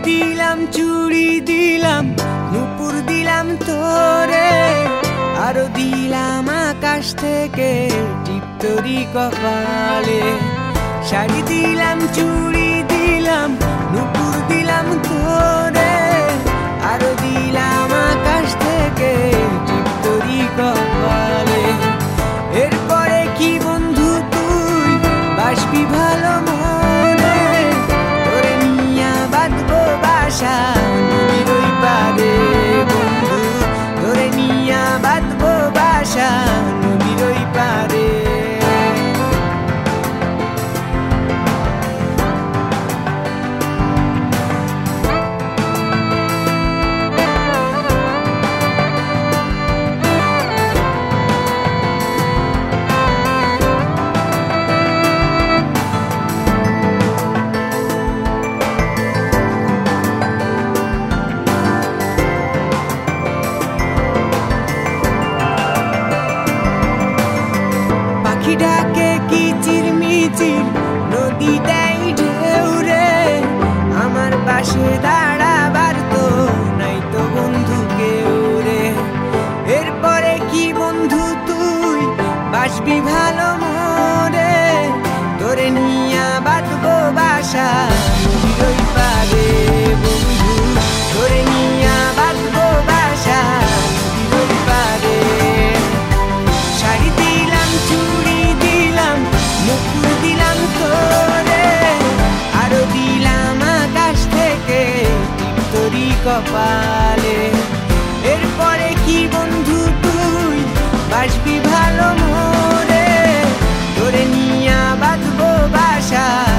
দিলাম চুড়ি দিলাম নুপুর দিলাম তোরে, আরো দিলাম আকাশ থেকে টিপতরি কপালে। শাড়ি দিলাম চুড়ি দিলাম নুপুর দিলাম তোরে, আরো দিলাম আকাশ থেকে টিপতরি কপালে। এরপরে কি বন্ধু তুই বাসবি ভালো মনে, তোরে নিয়া বাঁধবো বাসা নদীর ওই পারে বন্ধু, তোরে নিয়া বাঁধবো বাসা নদীর ওই পারে। পাখি ডাকে কিচির মিচির নদী দেয় ঢেউ রে, আমার পাশে দাঁড়াবার তো নাই তো বন্ধু কেউ রে। এরপরে কি বন্ধু তুই বাসবি ভালো মরে, তোরে নিয়া বাঁধবো বাসা নদীর ওই পারে বন্ধু, তোরে নিয়া বাঁধবো বাসা নদীর ওই পারে। শাড়ি দিলাম চুড়ি দিলাম নুপুর দিলাম তোরে, আরো দিলাম আকাশ থেকে টিপতরি কপালে। এরপরে কি বন্ধু তুই বাসবি ভালো মরে, তোরে নিয়া বাঁধবো বাসা